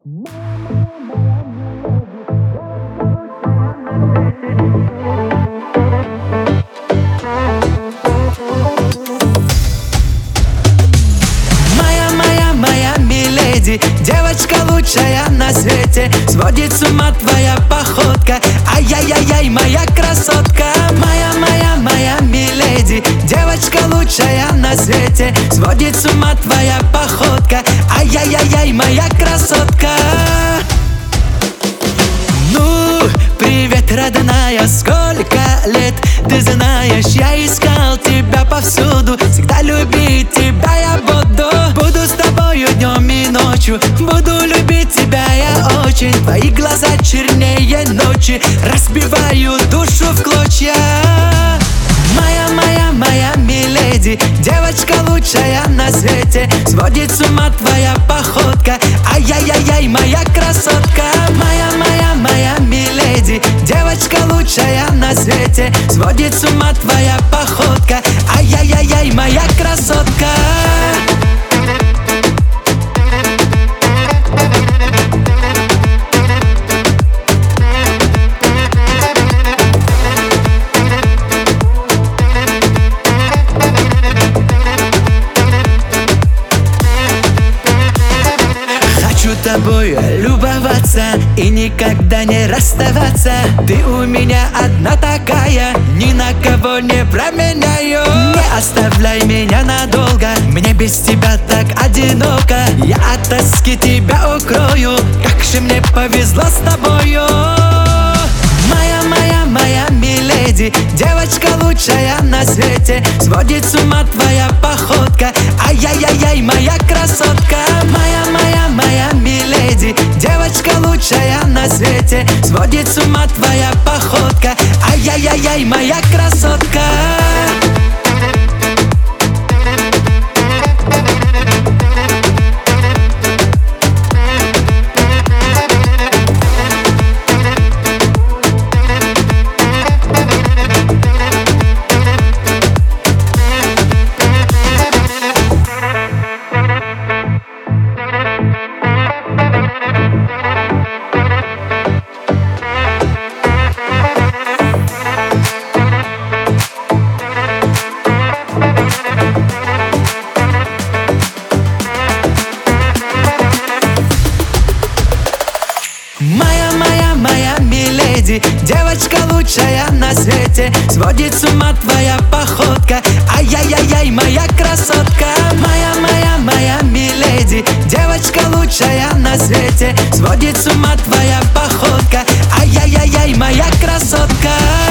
Моя миледи, девочка лучшая на свете. Сводит с ума твоя походка, ай-яй-яй-яй, моя красотка. Моя миледи, девочка лучшая на свете. Сводит с ума твоя походка, ай-яй-яй-яй, моя красотка. Ну, привет, родная, сколько лет? Ты знаешь, я искал тебя повсюду. Всегда любить тебя я буду. Буду с тобою днем и ночью. Буду любить тебя я очень. Твои глаза чернее ночи, разбивают душу в клочья. Моя миледи, девочка лучшая на свете. Сводит с ума твоя походка, ай-яй-яй-яй, моя красотка. Моя миледи, девочка лучшая на свете. Сводит с ума твоя походка, ай-яй-яй-яй, моя красотка. Тобой любоваться и никогда не расставаться. Ты у меня одна такая, ни на кого не променяю. Не оставляй меня надолго, мне без тебя так одиноко. Я от тоски тебя укрою, как же мне повезло с тобою. Моя миледи, девочка лучшая на свете. Сводит с ума твоя походка, ай-яй-яй-яй, моя красотка. Моя миледи, девочка лучшая на свете. Сводит с ума твоя походка, ай-яй-яй-яй, моя красотка. Моя миледи, девочка лучшая на свете. Сводит с ума твоя походка, ай-яй-яй-яй, моя красотка. Моя миледи, девочка лучшая на свете. Сводит с ума твоя походка, ай-яй-яй-яй, моя красотка.